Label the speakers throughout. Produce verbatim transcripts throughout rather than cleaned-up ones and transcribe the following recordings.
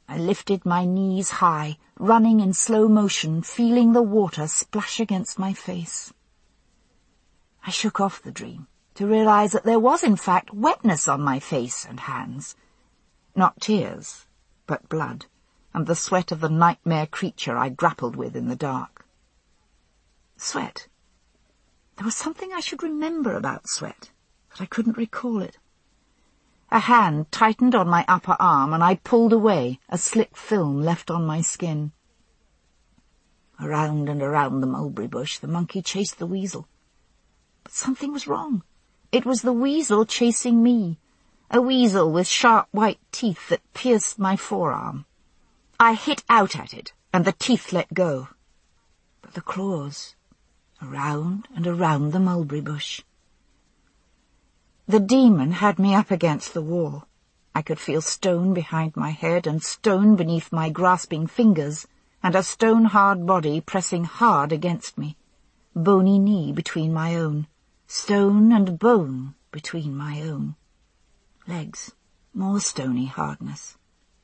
Speaker 1: I lifted my knees high, running in slow motion, feeling the water splash against my face. I shook off the dream to realize that there was in fact wetness on my face and hands. Not tears, but blood, and the sweat of the nightmare creature I grappled with in the dark. Sweat. There was something I should remember about sweat, but I couldn't recall it. A hand tightened on my upper arm, and I pulled away, a slick film left on my skin. Around and around the mulberry bush, the monkey chased the weasel. But something was wrong. It was the weasel chasing me, a weasel with sharp white teeth that pierced my forearm. I hit out at it, and the teeth let go. But the claws, around and around the mulberry bush. The demon had me up against the wall. I could feel stone behind my head and stone beneath my grasping fingers, and a stone-hard body pressing hard against me, bony knee between my own, stone and bone between my own. Legs, more stony hardness.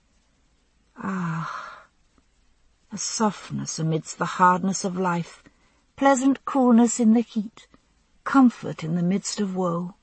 Speaker 1: Ah, a softness amidst the hardness of life, pleasant coolness in the heat, comfort in the midst of woe.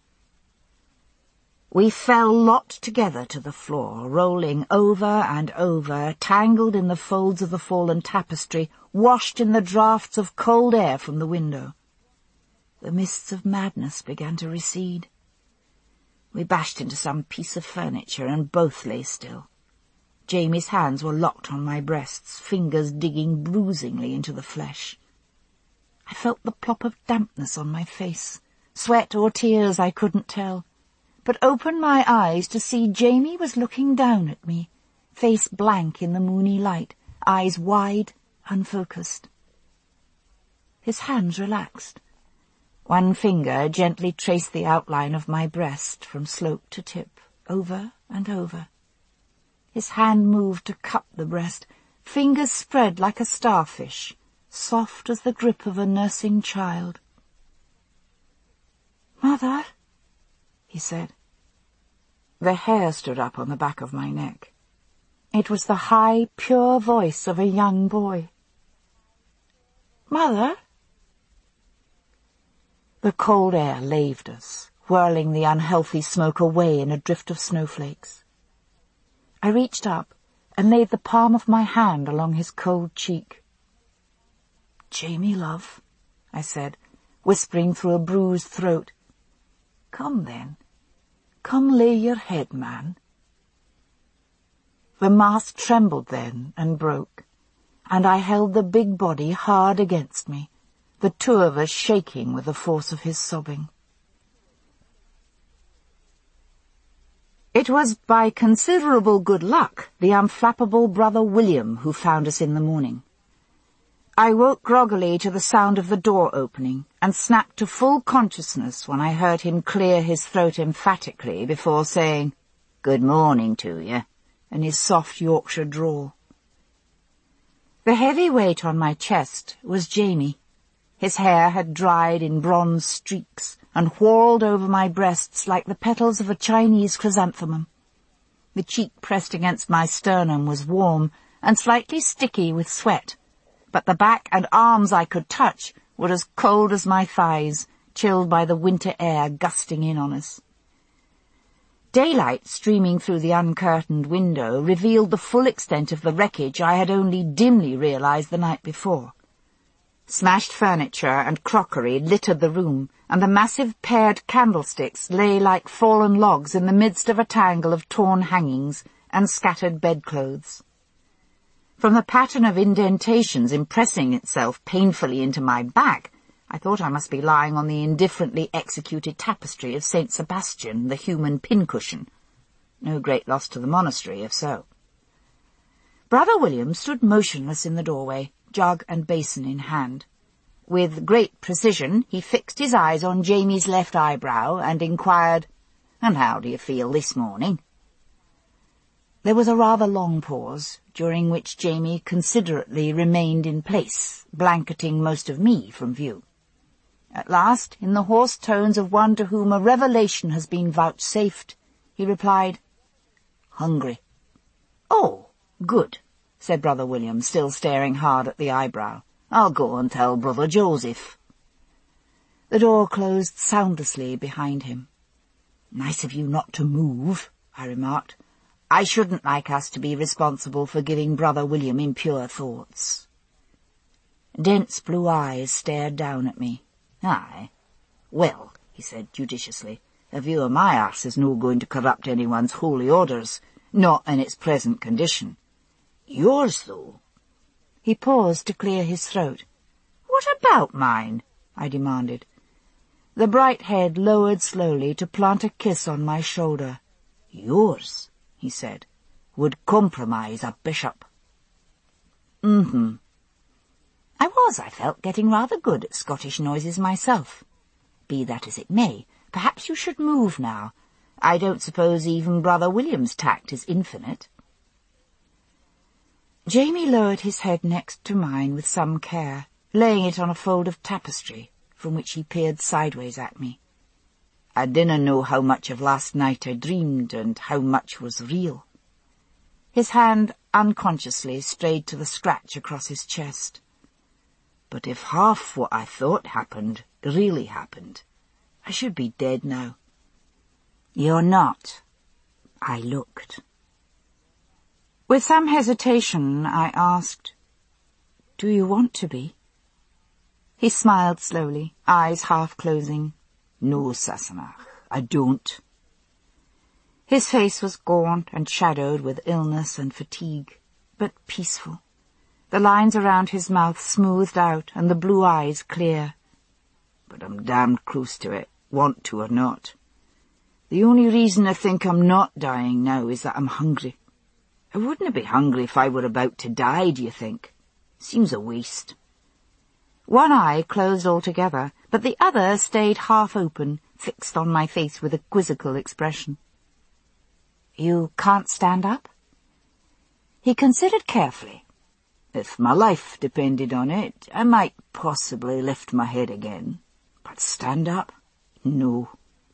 Speaker 1: We fell locked together to the floor, rolling over and over, tangled in the folds of the fallen tapestry, washed in the draughts of cold air from the window. The mists of madness began to recede. We bashed into some piece of furniture and both lay still. Jamie's hands were locked on my breasts, fingers digging bruisingly into the flesh. I felt the plop of dampness on my face, sweat or tears I couldn't tell, but opened my eyes to see Jamie was looking down at me, face blank in the moony light, eyes wide, unfocused. His hands relaxed. One finger gently traced the outline of my breast from slope to tip, over and over. His hand moved to cup the breast, fingers spread like a starfish, soft as the grip of a nursing child. "Mother," he said. The hair stood up on the back of my neck. It was the high, pure voice of a young boy. "Mother?" The cold air laved us, whirling the unhealthy smoke away in a drift of snowflakes. I reached up and laid the palm of my hand along his cold cheek. "Jamie, love," I said, whispering through a bruised throat. "Come, then. Come lay your head, man." The mask trembled then and broke, and I held the big body hard against me, the two of us shaking with the force of his sobbing. It was by considerable good luck the unflappable brother William who found us in the morning. I woke groggily to the sound of the door opening and snapped to full consciousness when I heard him clear his throat emphatically before saying, "Good morning to you," in his soft Yorkshire drawl. The heavy weight on my chest was Jamie. His hair had dried in bronze streaks and whorled over my breasts like the petals of a Chinese chrysanthemum. The cheek pressed against my sternum was warm and slightly sticky with sweat, but the back and arms I could touch were as cold as my thighs, chilled by the winter air gusting in on us. Daylight streaming through the uncurtained window revealed the full extent of the wreckage I had only dimly realized the night before. Smashed furniture and crockery littered the room, and the massive paired candlesticks lay like fallen logs in the midst of a tangle of torn hangings and scattered bedclothes. From the pattern of indentations impressing itself painfully into my back, I thought I must be lying on the indifferently executed tapestry of Saint Sebastian, the human pincushion. No great loss to the monastery, if so. Brother William stood motionless in the doorway, jug and basin in hand. With great precision he fixed his eyes on Jamie's left eyebrow and inquired, "And how do you feel this morning?" There was a rather long pause, during which Jamie considerately remained in place, blanketing most of me from view. At last, in the hoarse tones of one to whom a revelation has been vouchsafed, he replied, "Hungry." "Oh," Good, said Brother William, still staring hard at the eyebrow. I'll go and tell Brother Joseph. The door closed soundlessly behind him. Nice of you not to move, I remarked. I shouldn't like us to be responsible for giving Brother William impure thoughts. Dense blue eyes stared down at me. Aye. Well, he said judiciously, a view of my arse is no going to corrupt anyone's holy orders, not in its present condition. Yours, though. He paused to clear his throat. What about mine? I demanded. The bright head lowered slowly to plant a kiss on my shoulder. Yours, he said, would compromise a bishop. Mm-hmm. I was, I felt, getting rather good at Scottish noises myself. Be that as it may, perhaps you should move now. I don't suppose even Brother William's tact is infinite. Jamie lowered his head next to mine with some care, laying it on a fold of tapestry, from which he peered sideways at me. I dinna know how much of last night I dreamed and how much was real. His hand unconsciously strayed to the scratch across his chest. But if half what I thought happened really happened, I should be dead now. You're not. I looked. With some hesitation, I asked, Do you want to be? He smiled slowly, eyes half closing. No, Sassenach, I don't. His face was gaunt and shadowed with illness and fatigue, but peaceful. The lines around his mouth smoothed out and the blue eyes clear. But I'm damned close to it, want to or not. The only reason I think I'm not dying now is that I'm hungry. I wouldn't be hungry if I were about to die, do you think? Seems a waste. One eye closed altogether, but the other stayed half open, fixed on my face with a quizzical expression. You can't stand up? He considered carefully. If my life depended on it, I might possibly lift my head again. But stand up? No.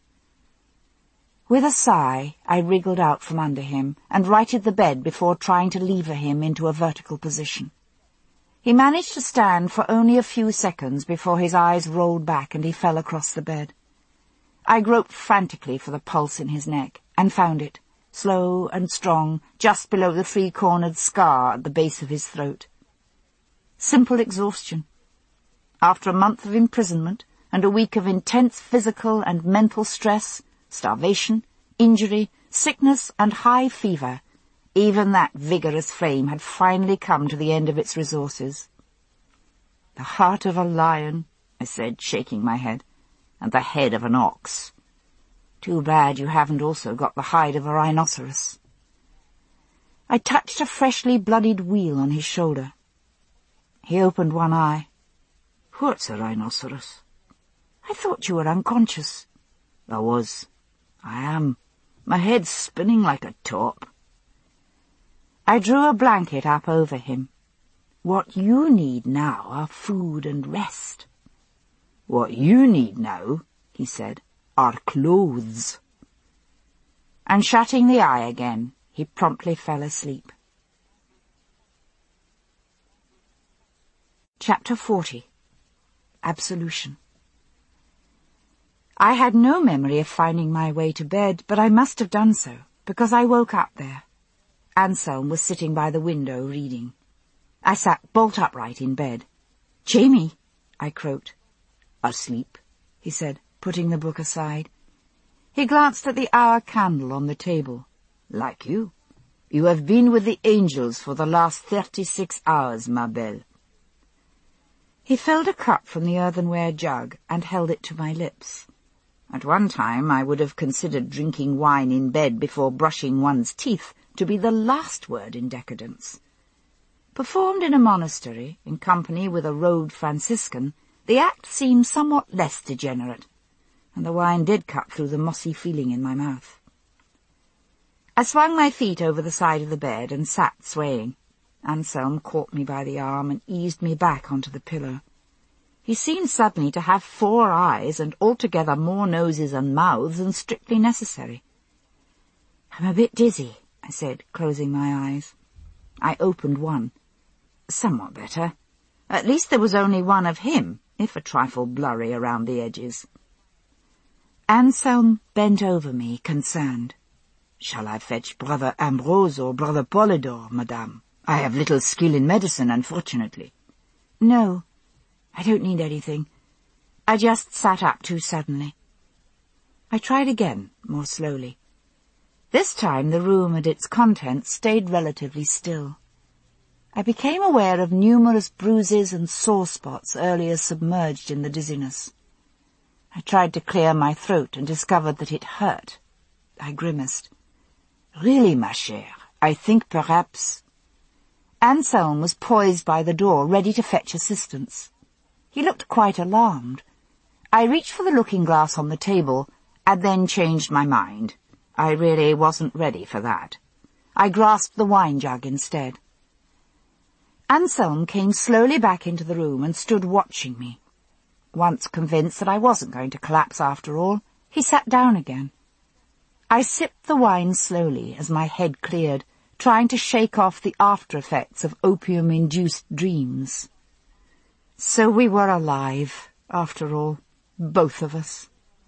Speaker 1: With a sigh, I wriggled out from under him and righted the bed before trying to lever him into a vertical position. He managed to stand for only a few seconds before his eyes rolled back and he fell across the bed. I groped frantically for the pulse in his neck and found it, slow and strong, just below the three-cornered scar at the base of his throat. Simple exhaustion. After a month of imprisonment and a week of intense physical and mental stress, starvation, injury, sickness, and high fever, even that vigorous frame had finally come to the end of its resources. The heart of a lion, I said, shaking my head, and the head of an ox. Too bad you haven't also got the hide of a rhinoceros. I touched a freshly bloodied wheal on his shoulder. He opened one eye. What's a rhinoceros? I thought you were unconscious. I was. I am. My head's spinning like a top. I drew a blanket up over him. What you need now are food and rest. What you need now, he said, are clothes. And shutting the eye again, he promptly fell asleep. Chapter forty. Absolution. I had no memory of finding my way to bed, but I must have done so, because I woke up there. Anselm was sitting by the window reading. I sat bolt upright in bed. "Jamie," I croaked. "Asleep," he said, putting the book aside. He glanced at the hour candle on the table. "Like you. You have been with the angels for the last thirty-six hours, ma belle." He filled a cup from the earthenware jug and held it to my lips. At one time I would have considered drinking wine in bed before brushing one's teeth to be the last word in decadence. Performed in a monastery, in company with a robed Franciscan, the act seemed somewhat less degenerate, and the wine did cut through the mossy feeling in my mouth. I swung my feet over the side of the bed and sat swaying. Anselm caught me by the arm and eased me back onto the pillow. He seemed suddenly to have four eyes and altogether more noses and mouths than strictly necessary. "I'm a bit dizzy," I said, closing my eyes. I opened one. Somewhat better. At least there was only one of him, if a trifle blurry around the edges. Anselm bent over me, concerned. "Shall I fetch Brother Ambrose or Brother Polydore, madame? I have little skill in medicine, unfortunately." "No, I don't need anything. I just sat up too suddenly." I tried again, more slowly. This time the room and its contents stayed relatively still. I became aware of numerous bruises and sore spots earlier submerged in the dizziness. I tried to clear my throat and discovered that it hurt. I grimaced. "Really, ma chère, I think perhaps—" Anselm was poised by the door, ready to fetch assistance. He looked quite alarmed. I reached for the looking-glass on the table, and then changed my mind. I really wasn't ready for that. I grasped the wine-jug instead. Anselm came slowly back into the room and stood watching me. Once convinced that I wasn't going to collapse after all, he sat down again. I sipped the wine slowly as my head cleared, trying to shake off the after-effects of opium-induced dreams. So we were alive, after all, both of us.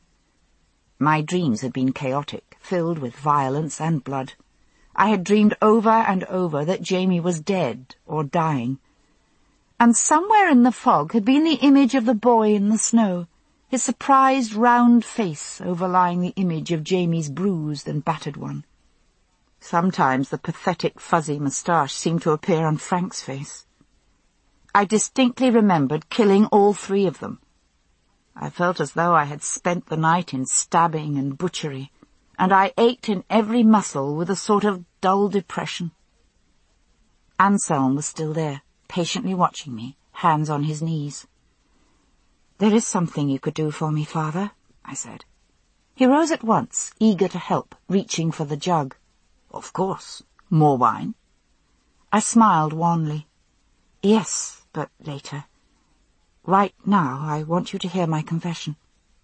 Speaker 1: My dreams had been chaotic, filled with violence and blood. I had dreamed over and over that Jamie was dead or dying. And somewhere in the fog had been the image of the boy in the snow, his surprised round face overlying the image of Jamie's bruised and battered one. Sometimes the pathetic fuzzy moustache seemed to appear on Frank's face. I distinctly remembered killing all three of them. I felt as though I had spent the night in stabbing and butchery, and I ached in every muscle with a sort of dull depression. Anselm was still there, patiently watching me, hands on his knees. "There is something you could do for me, Father," I said. He rose at once, eager to help, reaching for the jug. "Of course. More wine?" I smiled wanly. "Yes, but later. Right now I want you to hear my confession."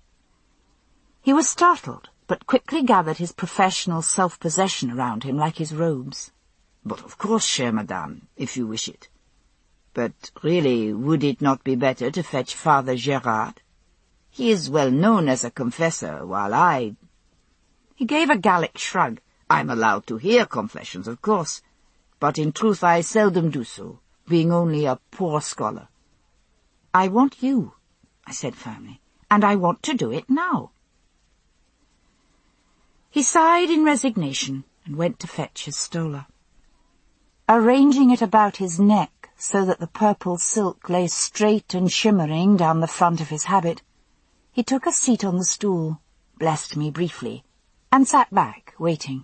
Speaker 1: He was startled, but quickly gathered his professional self-possession around him like his robes. "But of course, chère madame, if you wish it. But really, would it not be better to fetch Father Gérard? He is well known as a confessor, while I—" He gave a Gallic shrug. "I'm allowed to hear confessions, of course, but in truth I seldom do so, being only a poor scholar." "I want you," I said firmly, "and I want to do it now." He sighed in resignation and went to fetch his stola. Arranging it about his neck so that the purple silk lay straight and shimmering down the front of his habit, he took a seat on the stool, blessed me briefly, and sat back, waiting.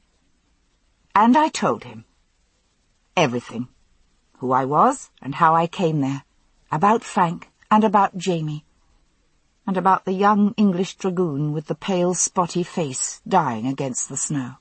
Speaker 1: And I told him. Everything. Who I was and how I came there, about Frank and about Jamie, and about the young English dragoon with the pale spotty face dying against the snow.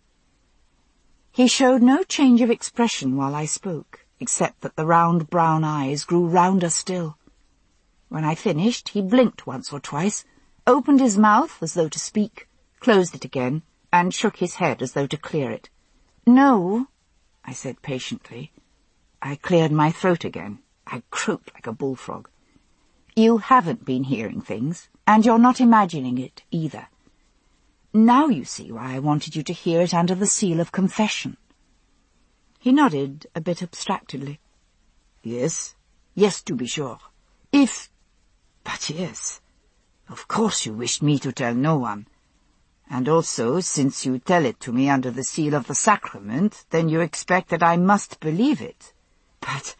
Speaker 1: He showed no change of expression while I spoke, except that the round brown eyes grew rounder still. When I finished, he blinked once or twice, opened his mouth as though to speak, closed it again, and shook his head as though to clear it. "No," I said patiently. I cleared my throat again. I croaked like a bullfrog. "You haven't been hearing things, and you're not imagining it either. Now you see why I wanted you to hear it under the seal of confession." He nodded a bit abstractedly. "Yes, yes, to be sure. If... But yes, of course you wished me to tell no one. And also, since you tell it to me under the seal of the sacrament, then you expect that I must believe it. But—"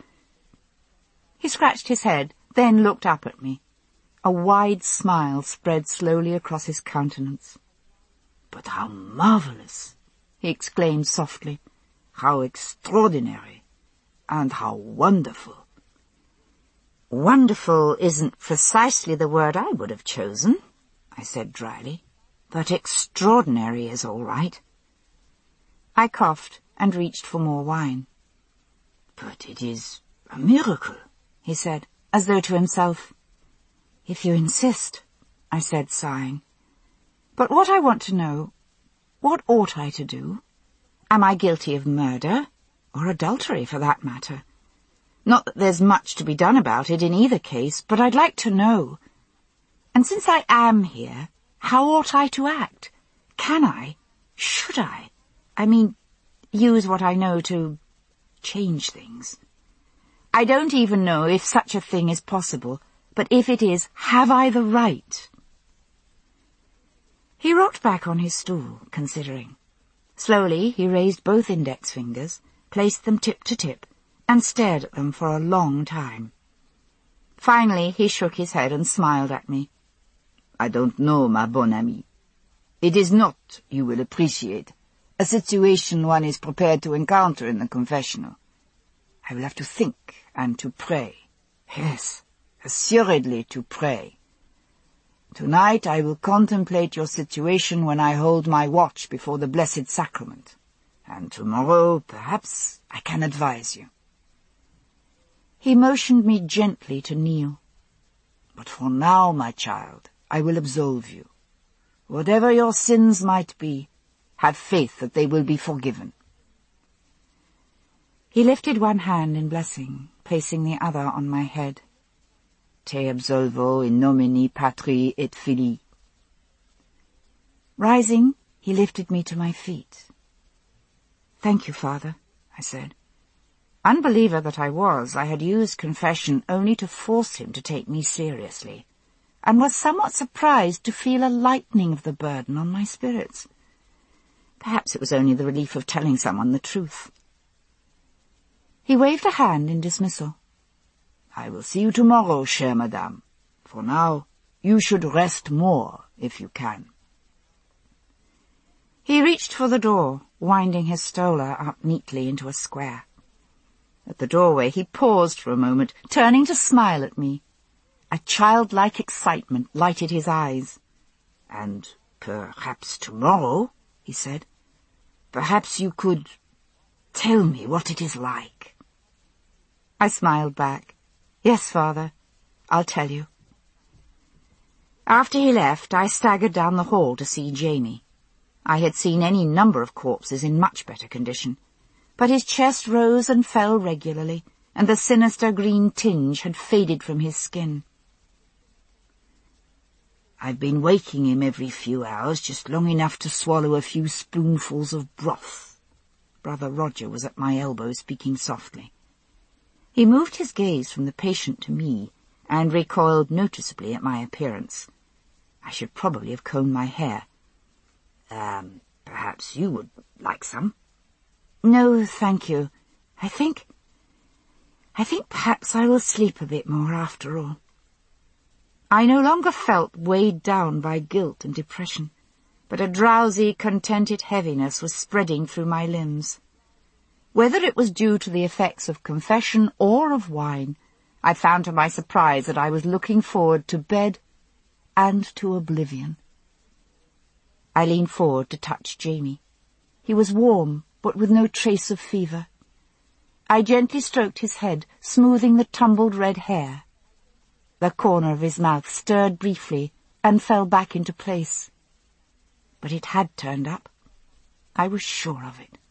Speaker 1: He scratched his head, then looked up at me. A wide smile spread slowly across his countenance. "But how marvelous!" he exclaimed softly. "How extraordinary! And how wonderful!" "Wonderful isn't precisely the word I would have chosen," I said dryly. "But extraordinary is all right." I coughed and reached for more wine. "But it is a miracle," he said, as though to himself. "If you insist," I said, sighing. "But what I want to know, what ought I to do? Am I guilty of murder? or adultery for that matter. Not that there's much to be done about it in either case, but I'd like to know. And since I am here, how ought I to act? Can I? Should I? I mean, use what I know to change things. I don't even know if such a thing is possible, but if it is, have I the right? He rocked back on his stool, considering. Slowly he raised both index fingers, placed them tip to tip, and stared at them for a long time. Finally he shook his head and smiled at me. I don't know, ma bonne amie. It is not, you will appreciate, a situation one is prepared to encounter in the confessional. I will have to think and to pray. Yes, assuredly to pray. Tonight I will contemplate your situation when I hold my watch before the Blessed Sacrament, and tomorrow, perhaps, I can advise you. He motioned me gently to kneel. But for now, my child, I will absolve you. Whatever your sins might be, have faith that they will be forgiven. He lifted one hand in blessing, placing the other on my head. Te absolvo in nomine Patri et Filii. Rising, he lifted me to my feet. Thank you, Father, I said. Unbeliever that I was, I had used confession only to force him to take me seriously, and was somewhat surprised to feel a lightening of the burden on my spirits. Perhaps it was only the relief of telling someone the truth. He waved a hand in dismissal. I will see you tomorrow, chère madame. For now, you should rest more, if you can. He reached for the door, winding his stola up neatly into a square. At the doorway he paused for a moment, turning to smile at me. A childlike excitement lighted his eyes. And perhaps tomorrow, he said, perhaps you could tell me what it is like. I smiled back. Yes, Father, I'll tell you. After he left, I staggered down the hall to see Jamie. I had seen any number of corpses in much better condition, but his chest rose and fell regularly, and the sinister green tinge had faded from his skin. I've been waking him every few hours, just long enough to swallow a few spoonfuls of broth. Brother Roger was at my elbow, speaking softly. He moved his gaze from the patient to me, and recoiled noticeably at my appearance. I should probably have combed my hair. Um, perhaps you would like some? No, thank you. I think... I think perhaps I will sleep a bit more after all. I no longer felt weighed down by guilt and depression, but a drowsy, contented heaviness was spreading through my limbs. Whether it was due to the effects of confession or of wine, I found to my surprise that I was looking forward to bed and to oblivion. I leaned forward to touch Jamie. He was warm, but with no trace of fever. I gently stroked his head, smoothing the tumbled red hair. The corner of his mouth stirred briefly and fell back into place. But it had turned up. I was sure of it.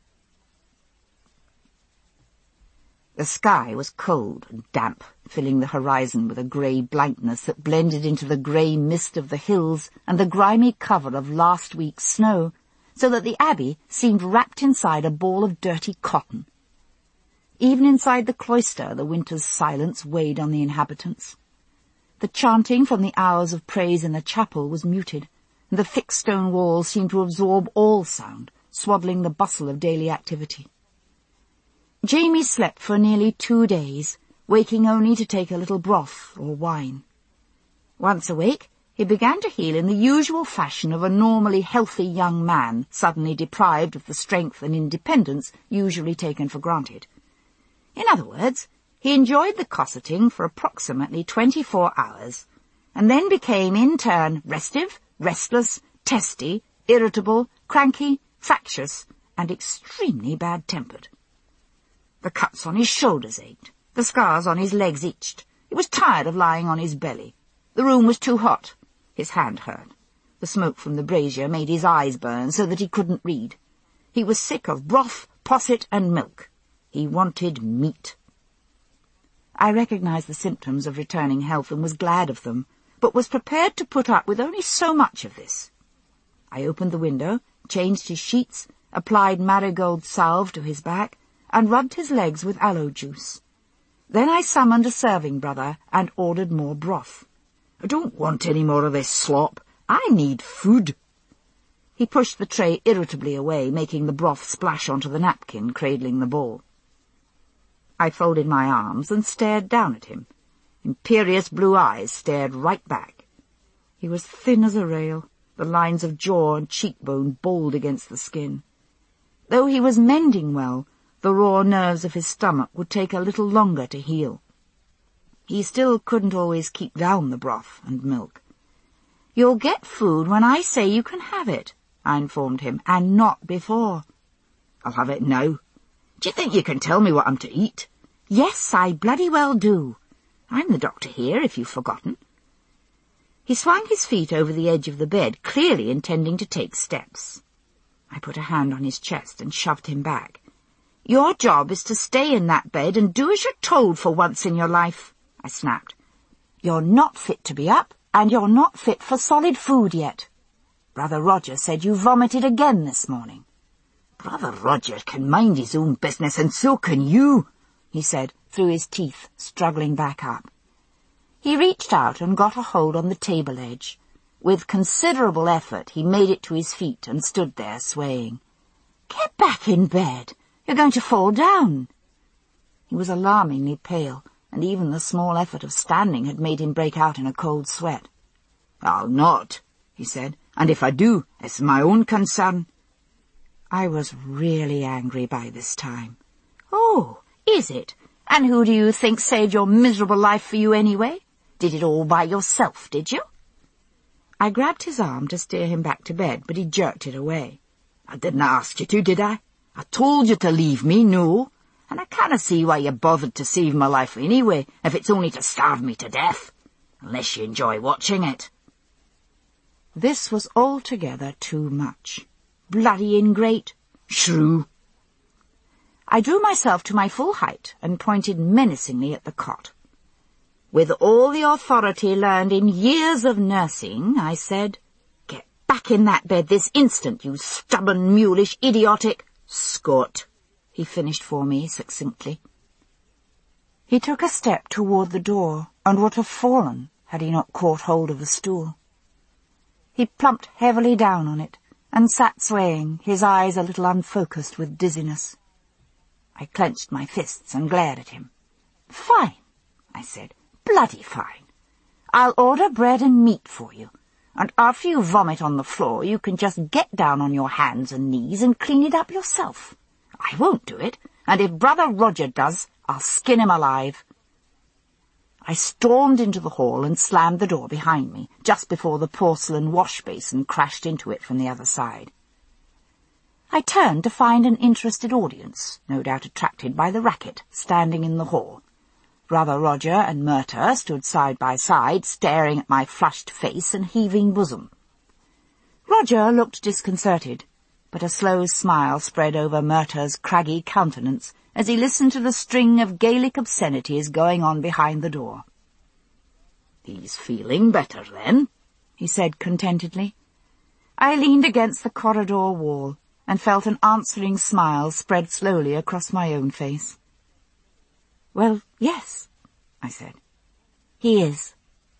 Speaker 1: The sky was cold and damp, filling the horizon with a grey blankness that blended into the grey mist of the hills and the grimy cover of last week's snow, so that the abbey seemed wrapped inside a ball of dirty cotton. Even inside the cloister the winter's silence weighed on the inhabitants. The chanting from the hours of praise in the chapel was muted, and the thick stone walls seemed to absorb all sound, swaddling the bustle of daily activity. Jamie slept for nearly two days, waking only to take a little broth or wine. Once awake, he began to heal in the usual fashion of a normally healthy young man suddenly deprived of the strength and independence usually taken for granted. In other words, he enjoyed the cosseting for approximately twenty-four hours, and then became in turn restive, restless, testy, irritable, cranky, fractious, and extremely bad-tempered. The cuts on his shoulders ached. The scars on his legs itched. He was tired of lying on his belly. The room was too hot. His hand hurt. The smoke from the brazier made his eyes burn so that he couldn't read. He was sick of broth, posset, and milk, He wanted meat. I recognized the symptoms of returning health and was glad of them, but was prepared to put up with only so much of this. I opened the window, changed his sheets, applied marigold salve to his back, and rubbed his legs with aloe juice. Then I summoned a serving brother and ordered more broth. "I don't want any more of this slop. I need food." He pushed the tray irritably away, making the broth splash onto the napkin, cradling the bowl. I folded my arms and stared down at him. Imperious blue eyes stared right back. He was thin as a rail, the lines of jaw and cheekbone bold against the skin. Though he was mending well, the raw nerves of his stomach would take a little longer to heal. He still couldn't always keep down the broth and milk. "You'll get food when I say you can have it," I informed him, "and not before." "I'll have it now. Do you think you can tell me what I'm to eat?" "Yes, I bloody well do. I'm the doctor here, if you've forgotten." He swung his feet over the edge of the bed, clearly intending to take steps. I put a hand on his chest and shoved him back. "Your job is to stay in that bed and do as you're told for once in your life," I snapped. "You're not fit to be up, and you're not fit for solid food yet. Brother Roger said you vomited again this morning." "Brother Roger can mind his own business, and so can you," he said, through his teeth, struggling back up. He reached out and got a hold on the table edge. With considerable effort, he made it to his feet and stood there, swaying. "Get back in bed. You're going to fall down." He was alarmingly pale, and even the small effort of standing had made him break out in a cold sweat. "I'll not," he said, "and if I do, it's my own concern." I was really angry by this time. "Oh, is it? And who do you think saved your miserable life for you anyway? Did it all by yourself, did you?" I grabbed his arm to steer him back to bed, but he jerked it away. "I didn't ask you to, did I? I told you to leave me, no? And I can't see why you bothered to save my life anyway, if it's only to starve me to death. Unless you enjoy watching it." This was altogether too much. Bloody ingrate. Shrew. I drew myself to my full height and pointed menacingly at the cot. "With all the authority learned in years of nursing," I said, "get back in that bed this instant, you stubborn, mulish, idiotic—" "Scott," he finished for me succinctly. He took a step toward the door, and would have fallen had he not caught hold of a stool. He plumped heavily down on it, and sat swaying, his eyes a little unfocused with dizziness. I clenched my fists and glared at him. "Fine," I said, "bloody fine. I'll order bread and meat for you, and after you vomit on the floor you can just get down on your hands and knees and clean it up yourself. I won't do it, and if Brother Roger does, I'll skin him alive." I stormed into the hall and slammed the door behind me, just before the porcelain wash-basin crashed into it from the other side. I turned to find an interested audience, no doubt attracted by the racket, standing in the hall. Brother Roger and Murta stood side by side, staring at my flushed face and heaving bosom. Roger looked disconcerted, but a slow smile spread over Murta's craggy countenance as he listened to the string of Gaelic obscenities going on behind the door. "He's feeling better, then," he said contentedly. I leaned against the corridor wall and felt an answering smile spread slowly across my own face. "Well, yes," I said. "He is."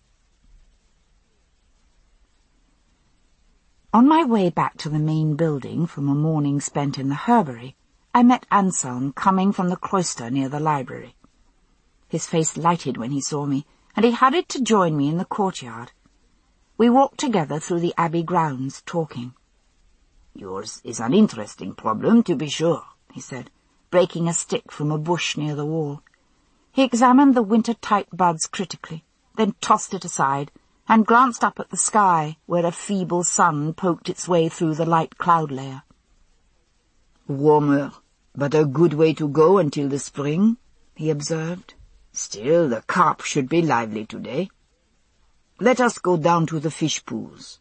Speaker 1: On my way back to the main building from a morning spent in the herbery, I met Anselm coming from the cloister near the library. His face lighted when he saw me, and he hurried to join me in the courtyard. We walked together through the abbey grounds, talking. "Yours is an interesting problem, to be sure," he said, breaking a stick from a bush near the wall. He examined the winter-tight buds critically, then tossed it aside, and glanced up at the sky, where a feeble sun poked its way through the light cloud layer. "Warmer, but a good way to go until the spring," he observed. "Still, the carp should be lively today. Let us go down to the fish pools."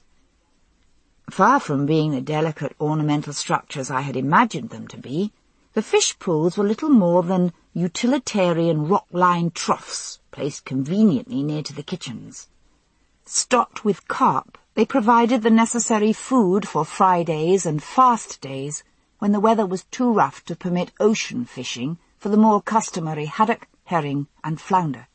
Speaker 1: Far from being the delicate ornamental structures I had imagined them to be, The fish pools were little more than utilitarian rock-lined troughs placed conveniently near to the kitchens. Stocked with carp, they provided the necessary food for Fridays and fast days when the weather was too rough to permit ocean fishing for the more customary haddock, herring, and flounder.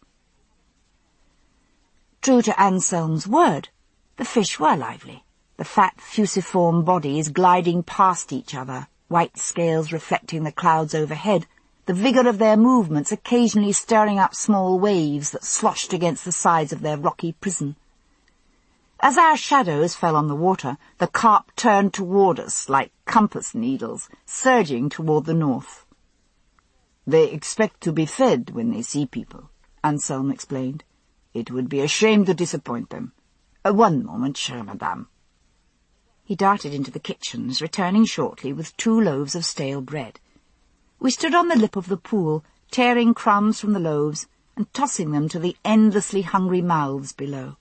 Speaker 1: True to Anselm's word, the fish were lively, the fat fusiform bodies gliding past each other, white scales reflecting the clouds overhead, the vigour of their movements occasionally stirring up small waves that sloshed against the sides of their rocky prison. As our shadows fell on the water, the carp turned toward us like compass needles, surging toward the north. "They expect to be fed when they see people," Anselm explained. "It would be a shame to disappoint them. Uh, one moment, chère madame." He darted into the kitchens, returning shortly with two loaves of stale bread. We stood on the lip of the pool, tearing crumbs from the loaves and tossing them to the endlessly hungry mouths below.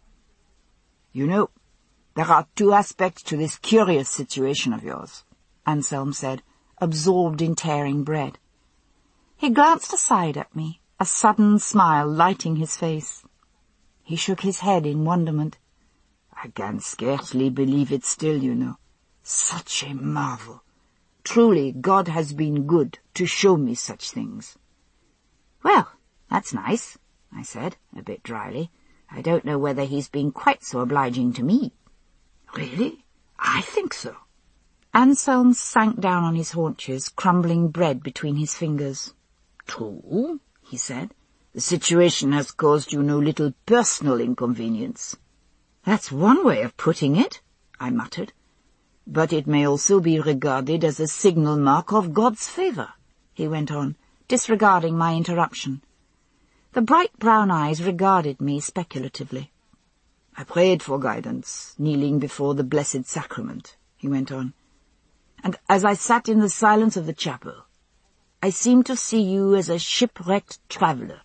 Speaker 1: "You know, there are two aspects to this curious situation of yours," Anselm said, absorbed in tearing bread. He glanced aside at me, a sudden smile lighting his face. He shook his head in wonderment. "I can scarcely believe it still, you know. Such a marvel. Truly, God has been good to show me such things." "Well, that's nice," I said, a bit dryly. "I don't know whether he's been quite so obliging to me." "Really? I think so." Anselm sank down on his haunches, crumbling bread between his fingers. "True," he said. "The situation has caused you no little personal inconvenience." "That's one way of putting it," I muttered. "But it may also be regarded as a signal mark of God's favour," he went on, disregarding my interruption. The bright brown eyes regarded me speculatively. "I prayed for guidance, kneeling before the Blessed Sacrament," he went on. "And as I sat in the silence of the chapel, I seemed to see you as a shipwrecked traveller.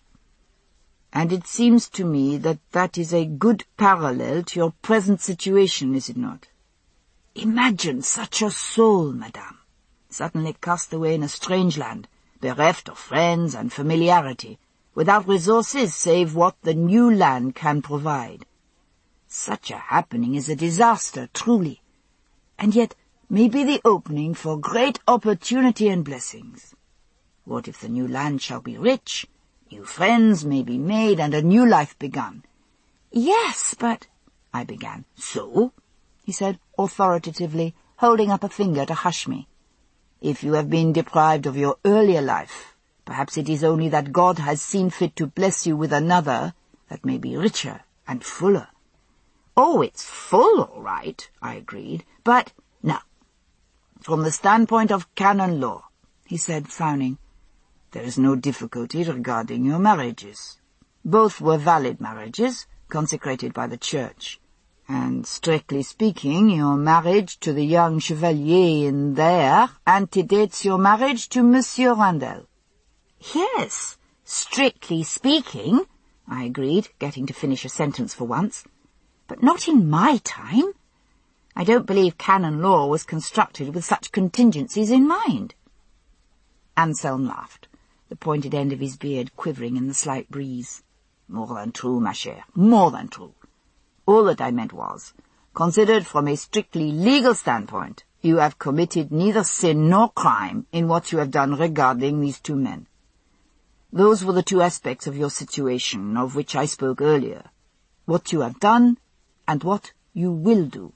Speaker 1: And it seems to me that that is a good parallel to your present situation, is it not? Imagine such a soul, madame, suddenly cast away in a strange land, bereft of friends and familiarity, without resources save what the new land can provide. Such a happening is a disaster, truly, and yet may be the opening for great opportunity and blessings. What if the new land shall be rich, new friends may be made, and a new life begun?" "Yes, but—" I began. "So?" he said authoritatively, holding up a finger to hush me. "If you have been deprived of your earlier life, perhaps it is only that God has seen fit to bless you with another that may be richer and fuller." "Oh, it's full, all right," I agreed. "But, now, from the standpoint of canon law," he said, frowning, "there is no difficulty regarding your marriages. Both were valid marriages, consecrated by the Church. And, strictly speaking, your marriage to the young chevalier in there antedates your marriage to Monsieur Randel." "Yes, strictly speaking," I agreed, getting to finish a sentence for once. "But not in my time. I don't believe canon law was constructed with such contingencies in mind." Anselm laughed, the pointed end of his beard quivering in the slight breeze. "More than true, ma chère, more than true. All that I meant was, considered from a strictly legal standpoint, you have committed neither sin nor crime in what you have done regarding these two men. Those were the two aspects of your situation of which I spoke earlier, what you have done and what you will do."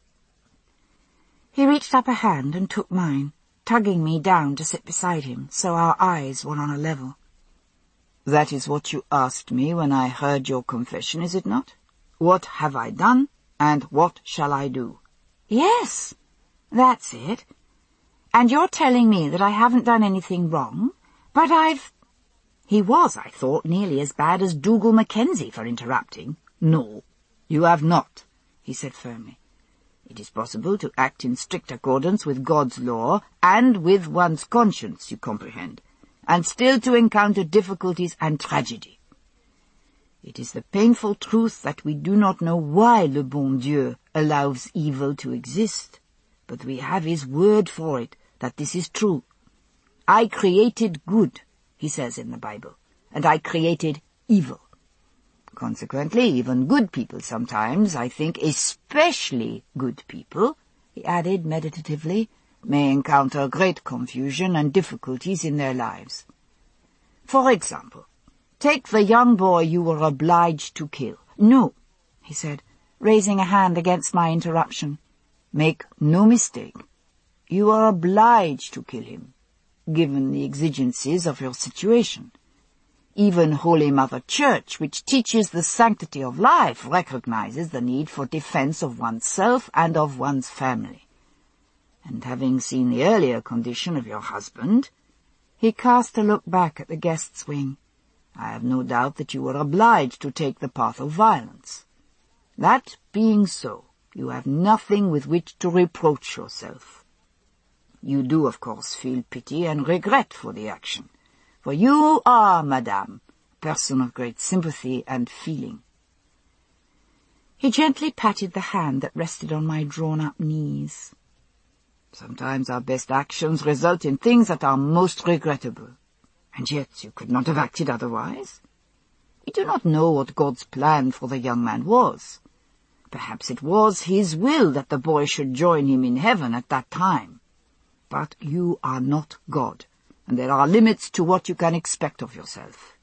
Speaker 1: He reached up a hand and took mine, tugging me down to sit beside him, so our eyes were on a level. "That is what you asked me when I heard your confession, is it not? What have I done, and what shall I do?" "Yes, that's it. And you're telling me that I haven't done anything wrong, but I've—" He was, I thought, nearly as bad as Dougal Mackenzie for interrupting. "No, you have not," he said firmly. "It is possible to act in strict accordance with God's law and with one's conscience, you comprehend, and still to encounter difficulties and tragedy. It is the painful truth that we do not know why le bon Dieu allows evil to exist, but we have his word for it that this is true. I created good, he says in the Bible, and I created evil. Consequently, even good people sometimes, I think, especially good people, he added meditatively, may encounter great confusion and difficulties in their lives. For example, take the young boy you were obliged to kill. No, he said, raising a hand against my interruption. Make no mistake. You are obliged to kill him, given the exigencies of your situation. Even Holy Mother Church, which teaches the sanctity of life, recognizes the need for defense of oneself and of one's family. And having seen the earlier condition of your husband, he cast a look back at the guest's wing. I have no doubt that you were obliged to take the path of violence. That being so, you have nothing with which to reproach yourself. You do, of course, feel pity and regret for the action, for you are, madame, a person of great sympathy and feeling. He gently patted the hand that rested on my drawn-up knees. Sometimes our best actions result in things that are most regrettable, and yet you could not have acted otherwise. We do not know what God's plan for the young man was. Perhaps it was his will that the boy should join him in heaven at that time. But you are not God, and there are limits to what you can expect of yourself.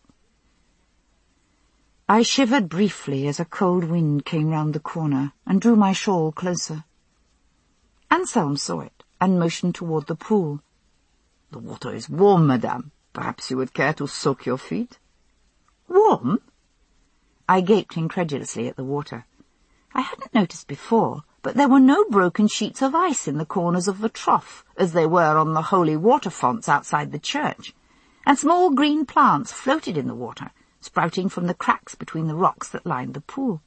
Speaker 1: I shivered briefly as a cold wind came round the corner and drew my shawl closer. Anselm saw it and motioned toward the pool. The water is warm, madame. Perhaps you would care to soak your feet? Warm? I gaped incredulously at the water. I hadn't noticed before, but there were no broken sheets of ice in the corners of the trough, as there were on the holy water fonts outside the church, and small green plants floated in the water, sprouting from the cracks between the rocks that lined the pool.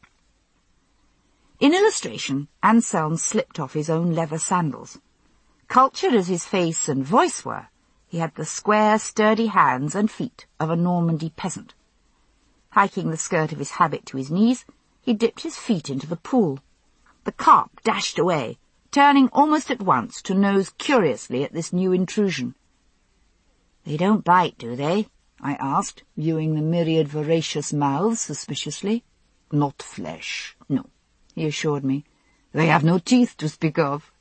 Speaker 1: In illustration, Anselm slipped off his own leather sandals. Cultured as his face and voice were, he had the square, sturdy hands and feet of a Normandy peasant. Hiking the skirt of his habit to his knees, he dipped his feet into the pool. The carp dashed away, turning almost at once to nose curiously at this new intrusion. "They don't bite, do they?" I asked, viewing the myriad voracious mouths suspiciously. "Not flesh, no," he assured me. "They have no teeth to speak of."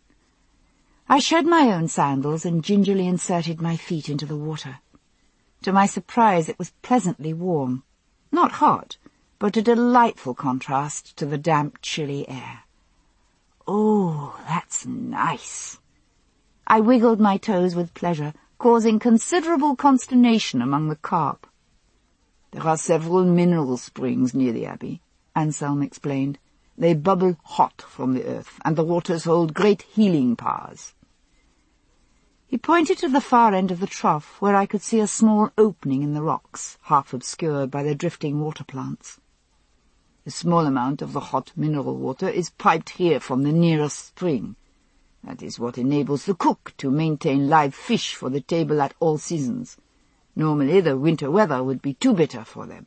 Speaker 1: I shed my own sandals and gingerly inserted my feet into the water. To my surprise, it was pleasantly warm. Not hot, but a delightful contrast to the damp, chilly air. "Oh, that's nice." I wiggled my toes with pleasure, causing considerable consternation among the carp. "There are several mineral springs near the abbey," Anselm explained. "They bubble hot from the earth, and the waters hold great healing powers." He pointed to the far end of the trough, where I could see a small opening in the rocks, half obscured by the drifting water plants. A small amount of the hot mineral water is piped here from the nearest spring. That is what enables the cook to maintain live fish for the table at all seasons. Normally the winter weather would be too bitter for them.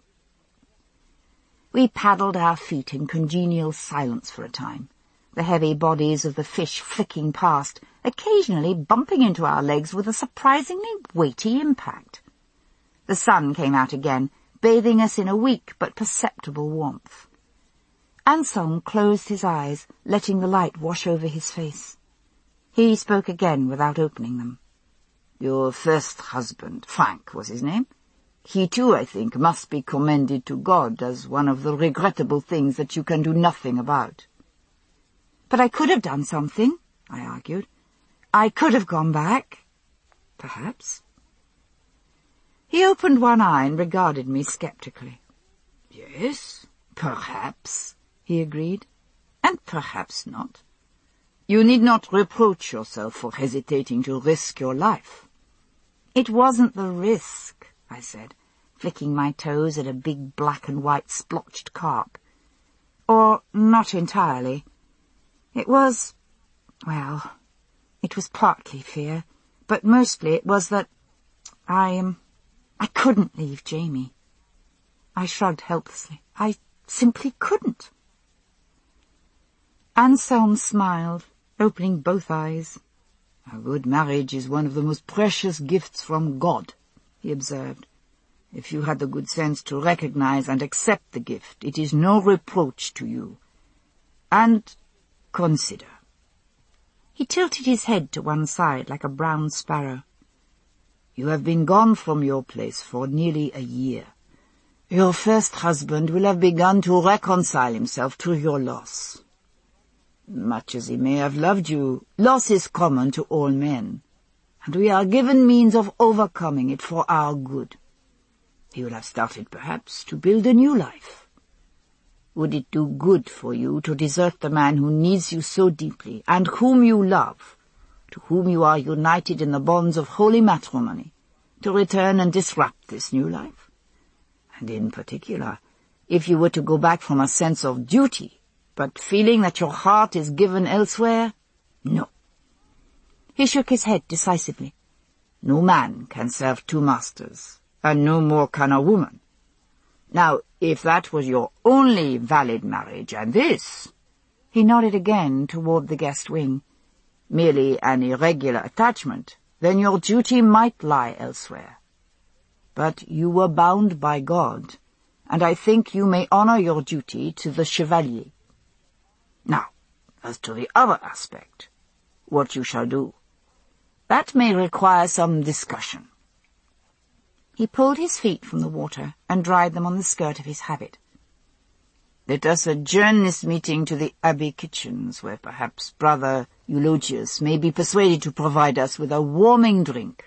Speaker 1: We paddled our feet in congenial silence for a time, the heavy bodies of the fish flicking past, occasionally bumping into our legs with a surprisingly weighty impact. The sun came out again, bathing us in a weak but perceptible warmth. Anselm closed his eyes, letting the light wash over his face. He spoke again without opening them. "Your first husband, Frank was his name? He too, I think, must be commended to God as one of the regrettable things that you can do nothing about." "But I could have done something," I argued. "I could have gone back." "Perhaps." He opened one eye and regarded me skeptically. "Yes, perhaps," he agreed, "and perhaps not. You need not reproach yourself for hesitating to risk your life." "It wasn't the risk," I said, flicking my toes at a big black and white splotched carp. "Or not entirely. It was, well, it was partly fear, but mostly it was that I, um, I couldn't leave Jamie." I shrugged helplessly. I simply couldn't. Anselm smiled, opening both eyes. A good marriage is one of the most precious gifts from God, he observed. If you had the good sense to recognize and accept the gift, it is no reproach to you. And consider. He tilted his head to one side like a brown sparrow. You have been gone from your place for nearly a year. Your first husband will have begun to reconcile himself to your loss. Much as he may have loved you, loss is common to all men, and we are given means of overcoming it for our good. He will have started, perhaps, to build a new life. Would it do good for you to desert the man who needs you so deeply, and whom you love, to whom you are united in the bonds of holy matrimony, to return and disrupt this new life? And in particular, if you were to go back from a sense of duty, but feeling that your heart is given elsewhere? No. He shook his head decisively. No man can serve two masters, and no more can a woman. Now, if that was your only valid marriage, and this— he nodded again toward the guest wing— merely an irregular attachment, then your duty might lie elsewhere. But you were bound by God, and I think you may honor your duty to the Chevalier. Now, as to the other aspect, what you shall do, that may require some discussion. He pulled his feet from the water and dried them on the skirt of his habit. Let us adjourn this meeting to the Abbey kitchens, where perhaps Brother Eulogius may be persuaded to provide us with a warming drink.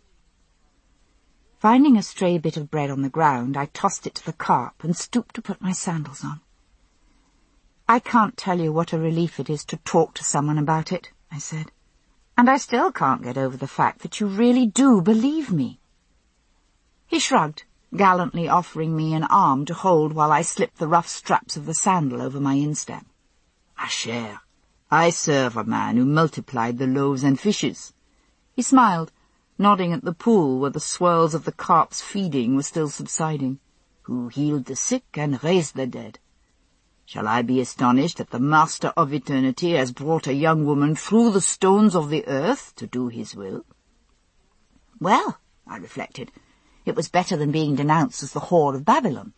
Speaker 1: Finding a stray bit of bread on the ground, I tossed it to the carp and stooped to put my sandals on. I can't tell you what a relief it is to talk to someone about it, I said. And I still can't get over the fact that you really do believe me. He shrugged, gallantly offering me an arm to hold while I slipped the rough straps of the sandal over my instep. Ah, cher, I serve a man who multiplied the loaves and fishes. He smiled, nodding at the pool where the swirls of the carp's feeding were still subsiding, who healed the sick and raised the dead. Shall I be astonished that the Master of Eternity has brought a young woman through the stones of the earth to do his will? Well, I reflected, it was better than being denounced as the whore of Babylon.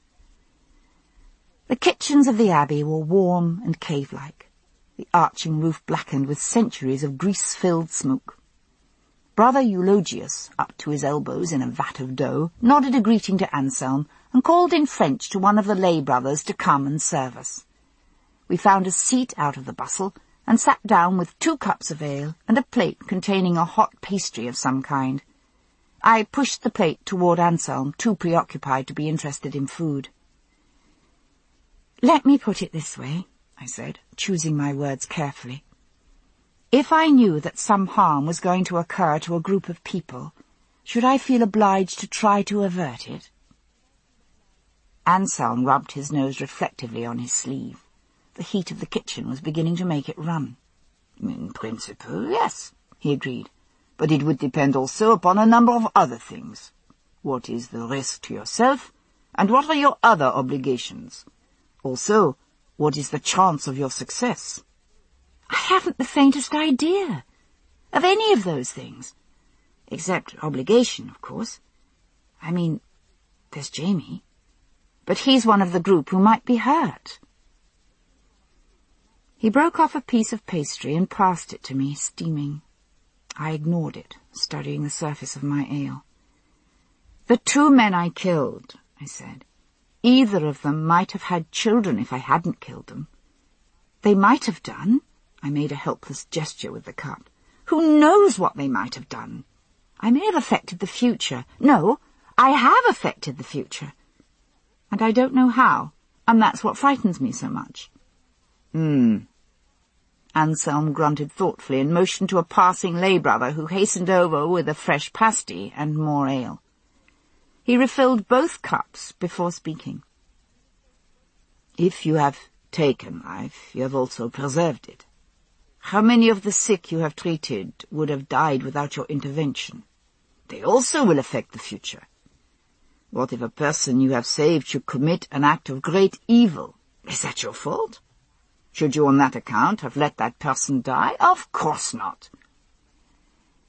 Speaker 1: The kitchens of the Abbey were warm and cave-like, the arching roof blackened with centuries of grease-filled smoke. Brother Eulogius, up to his elbows in a vat of dough, nodded a greeting to Anselm and called in French to one of the lay brothers to come and serve us. We found a seat out of the bustle and sat down with two cups of ale and a plate containing a hot pastry of some kind. I pushed the plate toward Anselm, too preoccupied to be interested in food. Let me put it this way, I said, choosing my words carefully. If I knew that some harm was going to occur to a group of people, should I feel obliged to try to avert it? Anselm rubbed his nose reflectively on his sleeve. The heat of the kitchen was beginning to make it run. In principle, yes, he agreed, but it would depend also upon a number of other things. What is the risk to yourself, and what are your other obligations? Also, what is the chance of your success? I haven't the faintest idea of any of those things, except obligation, of course. I mean, there's Jamie, but he's one of the group who might be hurt. He broke off a piece of pastry and passed it to me, steaming. I ignored it, studying the surface of my ale. The two men I killed, I said, either of them might have had children if I hadn't killed them. They might have done. I made a helpless gesture with the cup. Who knows what they might have done? I may have affected the future. No, I have affected the future. And I don't know how, and that's what frightens me so much. Hmm. Anselm grunted thoughtfully and motioned to a passing lay brother who hastened over with a fresh pasty and more ale. He refilled both cups before speaking. If you have taken life, you have also preserved it. How many of the sick you have treated would have died without your intervention? They also will affect the future. What if a person you have saved should commit an act of great evil? Is that your fault? Should you on that account have let that person die? Of course not.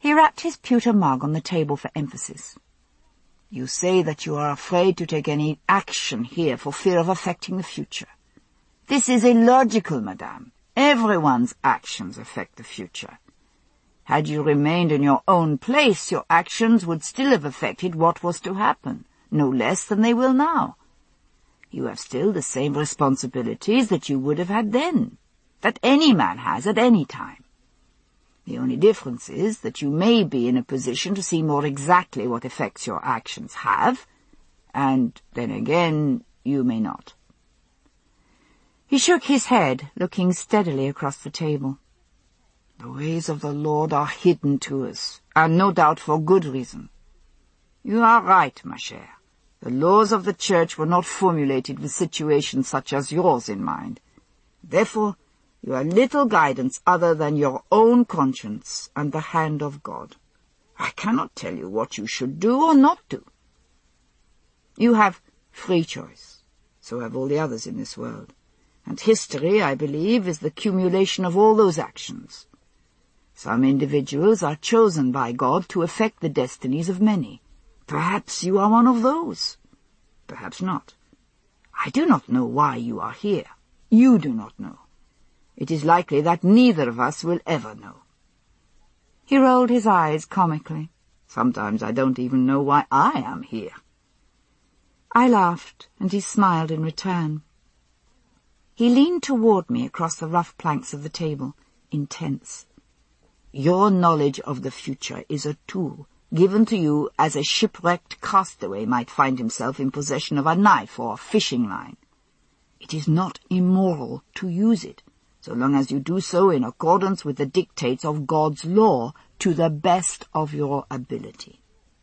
Speaker 1: He rapped his pewter mug on the table for emphasis. You say that you are afraid to take any action here for fear of affecting the future. This is illogical, madame. Everyone's actions affect the future. Had you remained in your own place, your actions would still have affected what was to happen, no less than they will now. You have still the same responsibilities that you would have had then, that any man has at any time. The only difference is that you may be in a position to see more exactly what effects your actions have, and then again you may not. He shook his head, looking steadily across the table. The ways of the Lord are hidden to us, and no doubt for good reason. You are right, ma chère. The laws of the Church were not formulated with situations such as yours in mind. Therefore, you have little guidance other than your own conscience and the hand of God. I cannot tell you what you should do or not do. You have free choice. So have all the others in this world. And history, I believe, is the accumulation of all those actions. Some individuals are chosen by God to affect the destinies of many. Perhaps you are one of those. Perhaps not. I do not know why you are here. You do not know. It is likely that neither of us will ever know. He rolled his eyes comically. Sometimes I don't even know why I am here. I laughed, and he smiled in return. He leaned toward me across the rough planks of the table, intense. Your knowledge of the future is a tool given to you as a shipwrecked castaway might find himself in possession of a knife or a fishing line. It is not immoral to use it, so long as you do so in accordance with the dictates of God's law to the best of your ability.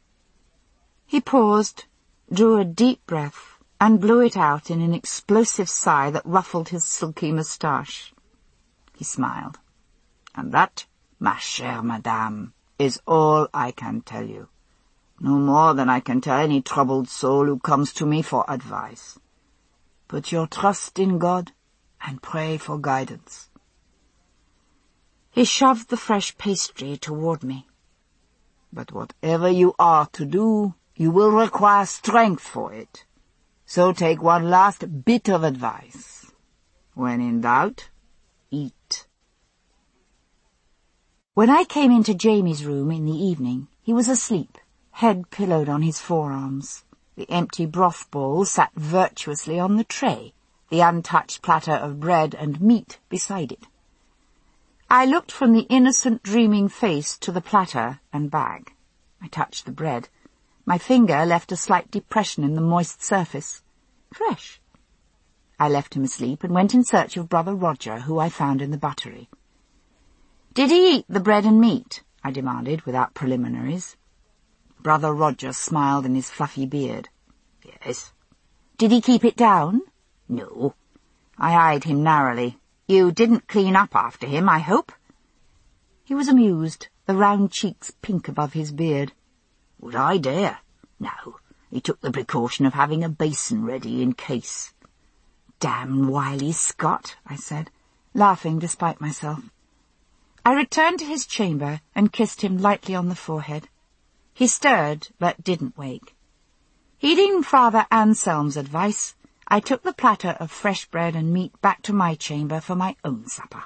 Speaker 1: He paused, drew a deep breath, and blew it out in an explosive sigh that ruffled his silky moustache. He smiled. And that, ma chère madame, is all I can tell you. No more than I can tell any troubled soul who comes to me for advice. Put your trust in God and pray for guidance. He shoved the fresh pastry toward me. But whatever you are to do, you will require strength for it. So take one last bit of advice. When in doubt, eat. When I came into Jamie's room in the evening, he was asleep, head pillowed on his forearms. The empty broth bowl sat virtuously on the tray, the untouched platter of bread and meat beside it. I looked from the innocent, dreaming face to the platter and bag. I touched the bread. My finger left a slight depression in the moist surface. Fresh. I left him asleep and went in search of Brother Roger, who I found in the buttery. "Did he eat the bread and meat?" I demanded, without preliminaries. Brother Roger smiled in his fluffy beard. "Yes." "Did he keep it down?" "No." I eyed him narrowly. "You didn't clean up after him, I hope?" He was amused, the round cheeks pink above his beard. "Would I dare? No. He took the precaution of having a basin ready in case." "Damn wily Scot," I said, laughing despite myself. I returned to his chamber and kissed him lightly on the forehead. He stirred, but didn't wake. Heeding Father Anselm's advice, I took the platter of fresh bread and meat back to my chamber for my own supper.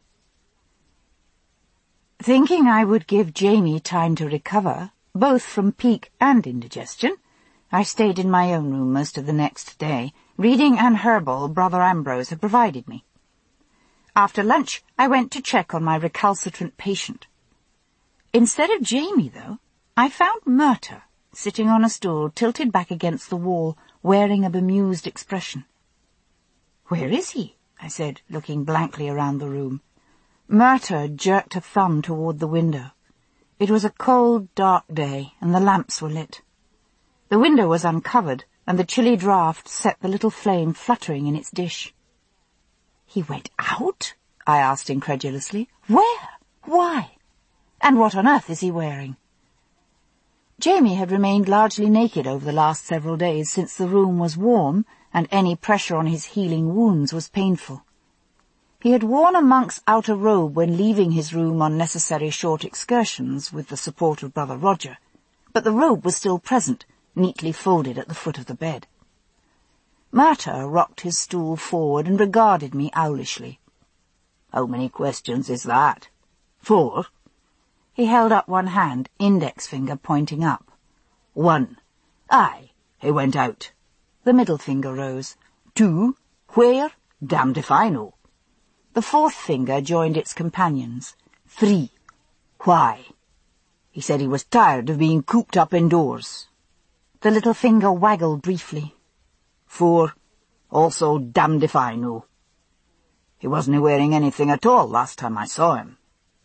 Speaker 1: Thinking I would give Jamie time to recover, both from pique and indigestion, I stayed in my own room most of the next day, reading an herbal Brother Ambrose had provided me. After lunch, I went to check on my recalcitrant patient. Instead of Jamie, though, I found Myrta, sitting on a stool tilted back against the wall, wearing a bemused expression. "Where is he?" I said, looking blankly around the room. Myrta jerked a thumb toward the window. It was a cold, dark day, and the lamps were lit. The window was uncovered, and the chilly draught set the little flame fluttering in its dish. "He went out?" I asked incredulously. "Where? Why? And what on earth is he wearing?" Jamie had remained largely naked over the last several days, since the room was warm and any pressure on his healing wounds was painful. He had worn a monk's outer robe when leaving his room on necessary short excursions with the support of Brother Roger, but the robe was still present, neatly folded at the foot of the bed. Martha rocked his stool forward and regarded me owlishly. "How many questions is that?" "Four." He held up one hand, index finger pointing up. "One. Aye, he went out." The middle finger rose. "Two. Where? Damned if I know." The fourth finger joined its companions. "Three. Why?" "He said he was tired of being cooped up indoors." The little finger waggled briefly. "Four. Also damned if I know. He wasn't wearing anything at all last time I saw him."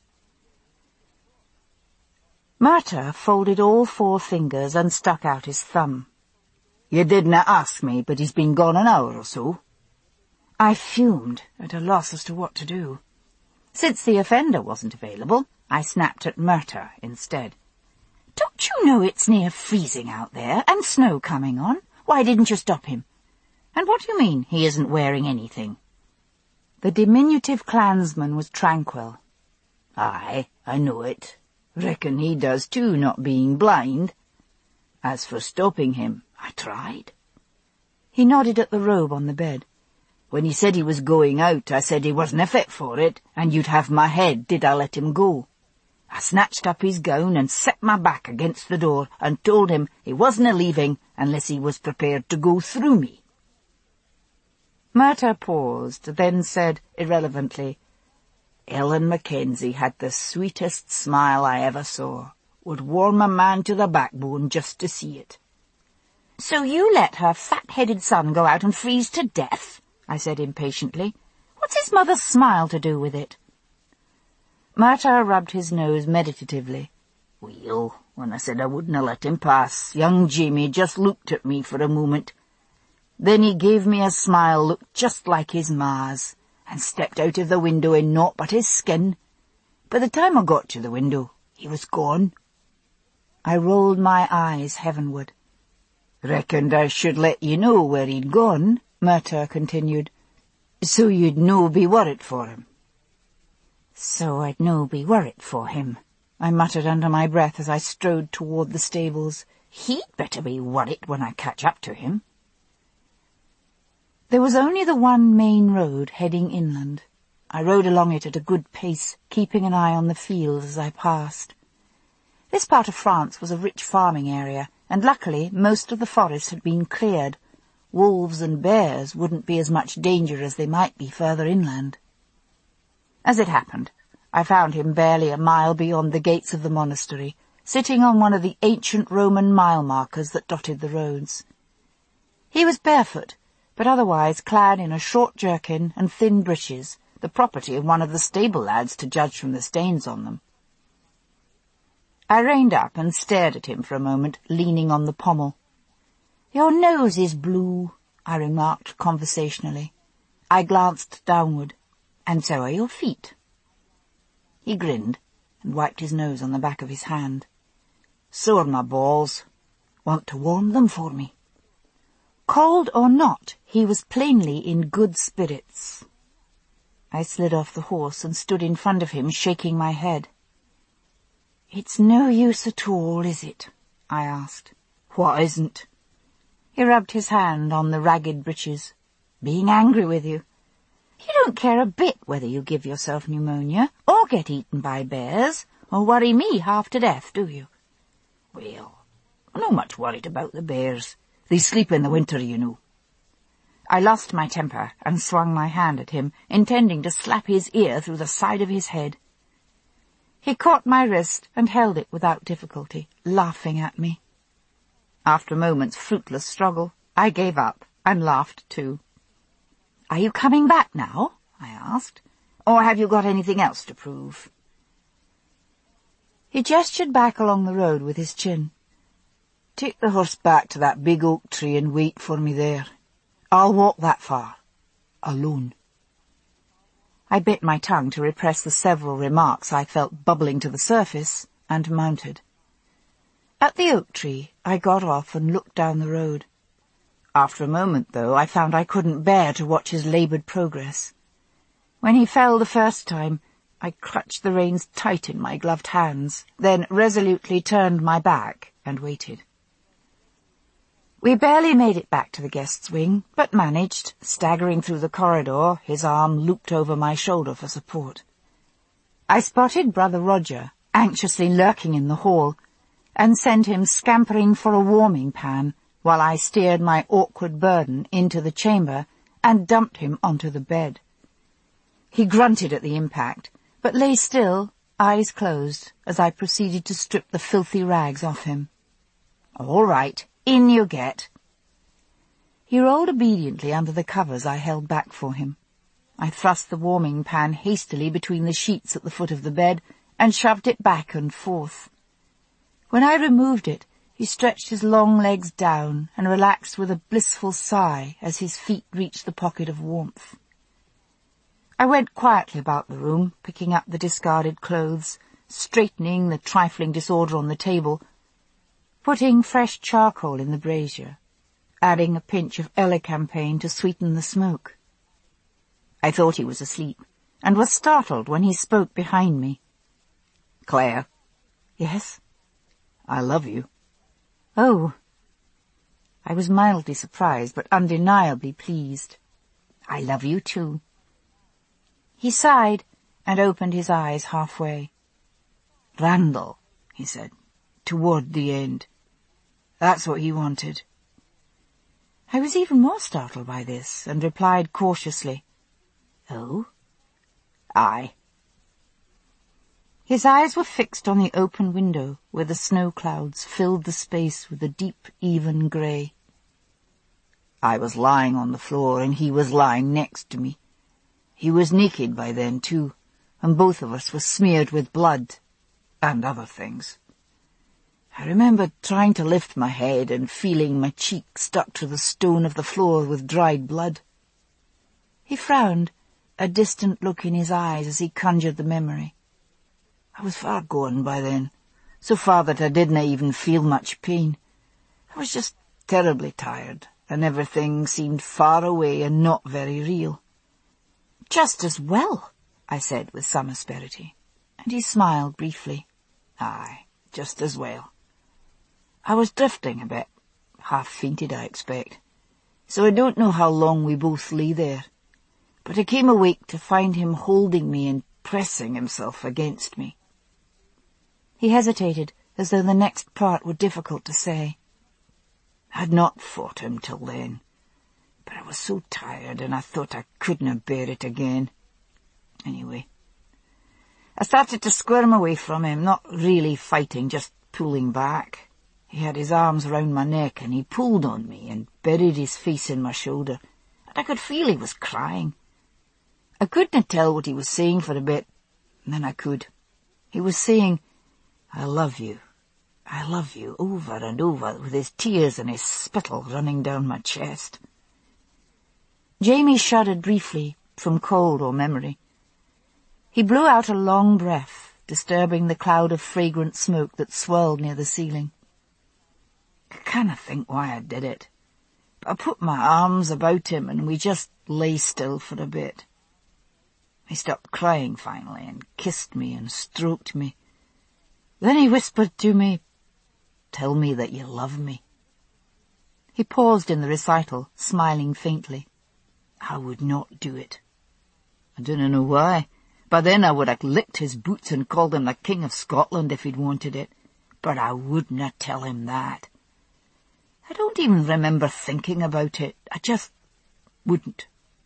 Speaker 1: Martha folded all four fingers and stuck out his thumb. "You didna ask me, but he's been gone an hour or so." I fumed, at a loss as to what to do. Since the offender wasn't available, I snapped at Martha instead. "Don't you know it's near freezing out there, and snow coming on? Why didn't you stop him? And what do you mean he isn't wearing anything?" The diminutive clansman was tranquil. "Aye, I know it. Reckon he does too, not being blind. As for stopping him, I tried." He nodded at the robe on the bed. "When he said he was going out, I said he wasn't fit for it, and you'd have my head did I let him go. I snatched up his gown and set my back against the door and told him he wasn't a-leaving unless he was prepared to go through me." Martha paused, then said irrelevantly, "Ellen Mackenzie had the sweetest smile I ever saw. Would warm a man to the backbone just to see it." "So you let her fat-headed son go out and freeze to death?" I said impatiently. "What's his mother's smile to do with it?" Martha rubbed his nose meditatively. "Well, when I said I wouldn't let him pass, young Jamie just looked at me for a moment. Then he gave me a smile looked just like his ma's, and stepped out of the window in naught but his skin. By the time I got to the window, he was gone." I rolled my eyes heavenward. "Reckoned I should let you know where he'd gone," Martha continued, "so you'd no be worried for him." "So I'd no be worried for him," I muttered under my breath as I strode toward the stables. "He'd better be worried when I catch up to him." There was only the one main road heading inland. I rode along it at a good pace, keeping an eye on the fields as I passed. This part of France was a rich farming area, and luckily most of the forest had been cleared. Wolves and bears wouldn't be as much danger as they might be further inland. As it happened, I found him barely a mile beyond the gates of the monastery, sitting on one of the ancient Roman mile markers that dotted the roads. He was barefoot, but otherwise clad in a short jerkin and thin breeches, the property of one of the stable lads to judge from the stains on them. I reined up and stared at him for a moment, leaning on the pommel. "Your nose is blue," I remarked conversationally. I glanced downward. "And so are your feet." He grinned and wiped his nose on the back of his hand. "So are my balls. Want to warm them for me?" Cold or not, he was plainly in good spirits. I slid off the horse and stood in front of him, shaking my head. "It's no use at all, is it?" I asked. "What isn't?" He rubbed his hand on the ragged breeches. "Being angry with you. You don't care a bit whether you give yourself pneumonia, or get eaten by bears, or worry me half to death, do you?" "Well, I'm not much worried about the bears. They sleep in the winter, you know." I lost my temper and swung my hand at him, intending to slap his ear through the side of his head. He caught my wrist and held it without difficulty, laughing at me. After a moment's fruitless struggle, I gave up and laughed too. "Are you coming back now?" I asked. "Or have you got anything else to prove?" He gestured back along the road with his chin. "Take the horse back to that big oak tree and wait for me there. I'll walk that far. Alone." I bit my tongue to repress the several remarks I felt bubbling to the surface, and mounted. At the oak tree, I got off and looked down the road. After a moment, though, I found I couldn't bear to watch his laboured progress. When he fell the first time, I clutched the reins tight in my gloved hands, then resolutely turned my back and waited. We barely made it back to the guest's wing, but managed, staggering through the corridor, his arm looped over my shoulder for support. I spotted Brother Roger, anxiously lurking in the hall, and sent him scampering for a warming pan while I steered my awkward burden into the chamber and dumped him onto the bed. He grunted at the impact, but lay still, eyes closed, as I proceeded to strip the filthy rags off him. "All right, in you get." He rolled obediently under the covers I held back for him. I thrust the warming pan hastily between the sheets at the foot of the bed and shoved it back and forth. When I removed it, he stretched his long legs down and relaxed with a blissful sigh as his feet reached the pocket of warmth. I went quietly about the room, picking up the discarded clothes, straightening the trifling disorder on the table, putting fresh charcoal in the brazier, adding a pinch of elecampane to sweeten the smoke. I thought he was asleep, and was startled when he spoke behind me. "Claire." "Yes?" "I love you." "Oh." I was mildly surprised, but undeniably pleased. "I love you too." He sighed and opened his eyes halfway. "Randall," he said, toward the end. That's what he wanted. I was even more startled by this, and replied cautiously, "Oh?" "Aye." His eyes were fixed on the open window, where the snow clouds filled the space with a deep, even grey. I was lying on the floor, and he was lying next to me. He was naked by then, too, and both of us were smeared with blood, and other things. I remember trying to lift my head and feeling my cheek stuck to the stone of the floor with dried blood. He frowned, a distant look in his eyes as he conjured the memory. I was far gone by then, so far that I didn't even feel much pain. I was just terribly tired, and everything seemed far away and not very real. "Just as well," I said with some asperity, and he smiled briefly. "Aye, just as well." I was drifting a bit, half fainted I expect, so I don't know how long we both lay there, but I came awake to find him holding me and pressing himself against me. He hesitated, as though the next part were difficult to say. I had not fought him till then, but I was so tired and I thought I couldn't bear it again. Anyway, I started to squirm away from him, not really fighting, just pulling back. He had his arms round my neck and he pulled on me and buried his face in my shoulder, and I could feel he was crying. I couldn't tell what he was saying for a bit, and then I could. He was saying, "I love you, I love you," over and over, with his tears and his spittle running down my chest. Jamie shuddered briefly, from cold or memory. He blew out a long breath, disturbing the cloud of fragrant smoke that swirled near the ceiling. I can't think why I did it, but I put my arms about him and we just lay still for a bit. He stopped crying finally and kissed me and stroked me. Then he whispered to me, "Tell me that you love me." He paused in the recital, smiling faintly. I would not do it. I don't know why. By then I would have licked his boots and called him the King of Scotland if he'd wanted it, but I wouldn't tell him that. I don't even remember thinking about it. I just wouldn't.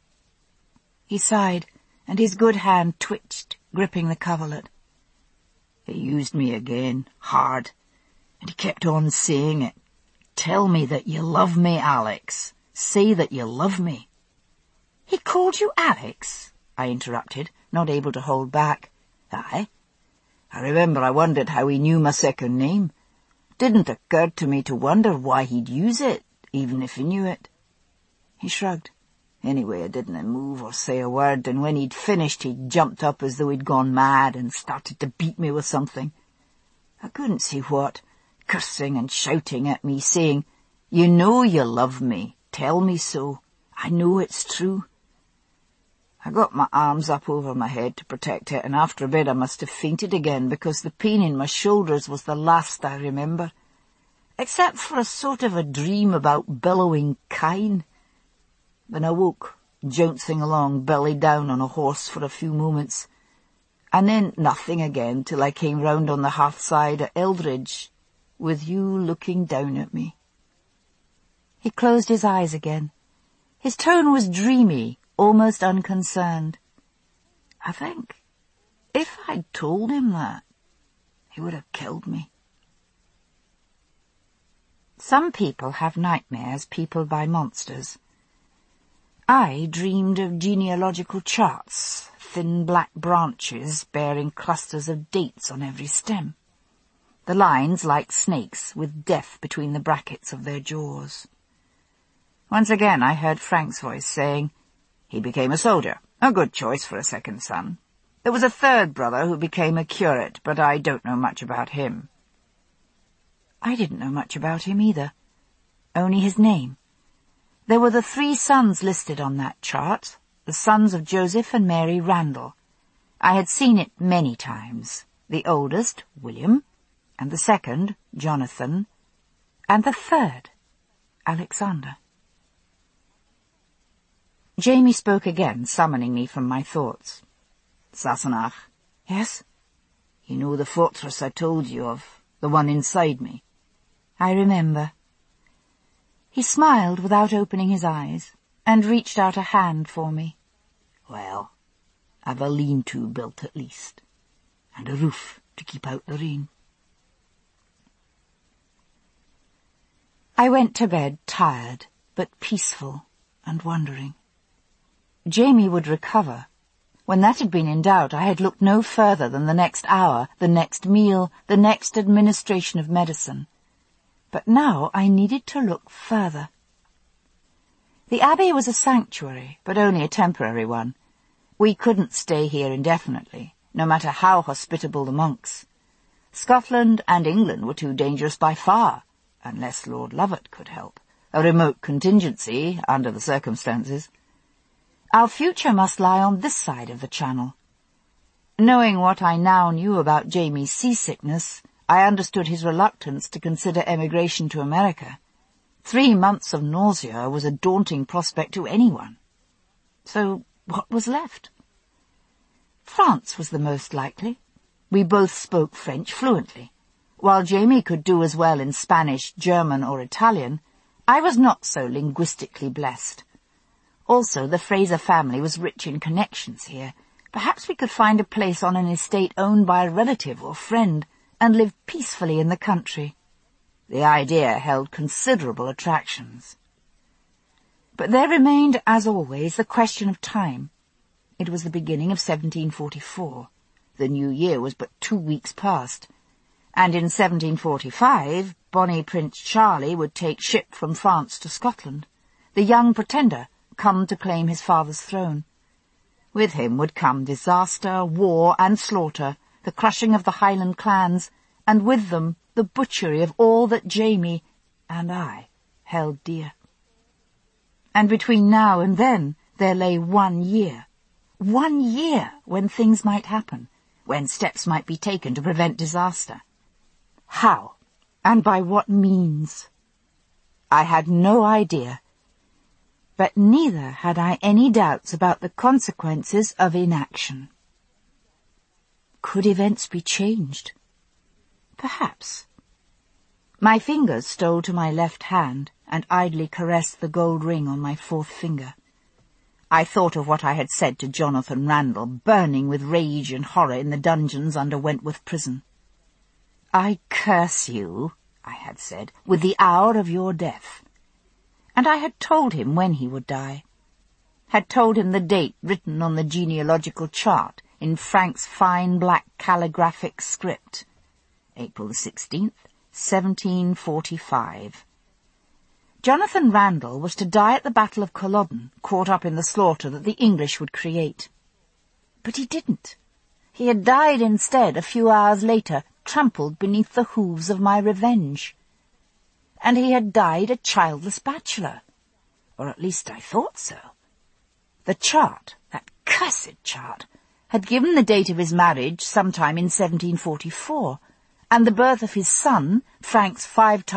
Speaker 1: He sighed, and his good hand twitched, gripping the coverlet. He used me again, hard, and he kept on saying it. "Tell me that you love me, Alex. Say that you love me." "He called you Alex?" I interrupted, not able to hold back. "Aye. I remember I wondered how he knew my second name. Didn't occur to me to wonder why he'd use it, even if he knew it." He shrugged. Anyway, I didn't move or say a word, and when he'd finished he jumped up as though he'd gone mad and started to beat me with something. I couldn't see what, cursing and shouting at me, saying, "You know you love me. Tell me so. I know it's true." I got my arms up over my head to protect it, and after a bit I must have fainted again, because the pain in my shoulders was the last I remember, except for a sort of a dream about bellowing kine. Then I woke, jouncing along, belly down on a horse for a few moments, and then nothing again till I came round on the hearthside at Eldridge, with you looking down at me. He closed his eyes again. His tone was dreamy, almost unconcerned. I think if I'd told him that, he would have killed me. Some people have nightmares peopled by monsters. I dreamed of genealogical charts, thin black branches bearing clusters of dates on every stem, the lines like snakes with death between the brackets of their jaws. Once again I heard Frank's voice saying, "He became a soldier, a good choice for a second son. There was a third brother who became a curate, but I don't know much about him." I didn't know much about him either, only his name. There were the three sons listed on that chart, the sons of Joseph and Mary Randall. I had seen it many times. The oldest, William, and the second, Jonathan, and the third, Alexander. Jamie spoke again, summoning me from my thoughts. "Sassenach." "Yes?" "You know the fortress I told you of, the one inside me?" "I remember." He smiled without opening his eyes, and reached out a hand for me. "Well, I've a lean-to built at least, and a roof to keep out the rain." I went to bed tired, but peaceful and wondering. Jamie would recover. When that had been in doubt, I had looked no further than the next hour, the next meal, the next administration of medicine. But now I needed to look further. The Abbey was a sanctuary, but only a temporary one. We couldn't stay here indefinitely, no matter how hospitable the monks. Scotland and England were too dangerous by far, unless Lord Lovat could help, a remote contingency under the circumstances. Our future must lie on this side of the Channel. Knowing what I now knew about Jamie's seasickness, I understood his reluctance to consider emigration to America. Three months of nausea was a daunting prospect to anyone. So what was left? France was the most likely. We both spoke French fluently. While Jamie could do as well in Spanish, German, or Italian, I was not so linguistically blessed. Also, the Fraser family was rich in connections here. Perhaps we could find a place on an estate owned by a relative or friend and live peacefully in the country. The idea held considerable attractions. But there remained, as always, the question of time. It was the beginning of seventeen forty-four. The new year was but two weeks past. And in seventeen forty-five, bonny Prince Charlie would take ship from France to Scotland, the young pretender come to claim his father's throne. With him would come disaster, war, and slaughter, the crushing of the Highland clans, and with them the butchery of all that Jamie and I held dear. And between now and then there lay one year. One year when things might happen, when steps might be taken to prevent disaster. How, and by what means? I had no idea. But neither had I any doubts about the consequences of inaction. Could events be changed? Perhaps. My fingers stole to my left hand and idly caressed the gold ring on my fourth finger. I thought of what I had said to Jonathan Randall, burning with rage and horror in the dungeons under Wentworth Prison. "I curse you," I had said, "with the hour of your death." And I had told him when he would die. Had told him the date written on the genealogical chart in Frank's fine black calligraphic script. April the sixteenth, seventeen forty-five. Jonathan Randall was to die at the Battle of Culloden, caught up in the slaughter that the English would create. But he didn't. He had died instead a few hours later, trampled beneath the hooves of my revenge. And he had died a childless bachelor. Or at least I thought so. The chart, that cursed chart had given the date of his marriage sometime in seventeen forty-four, and the birth of his son, Frank's five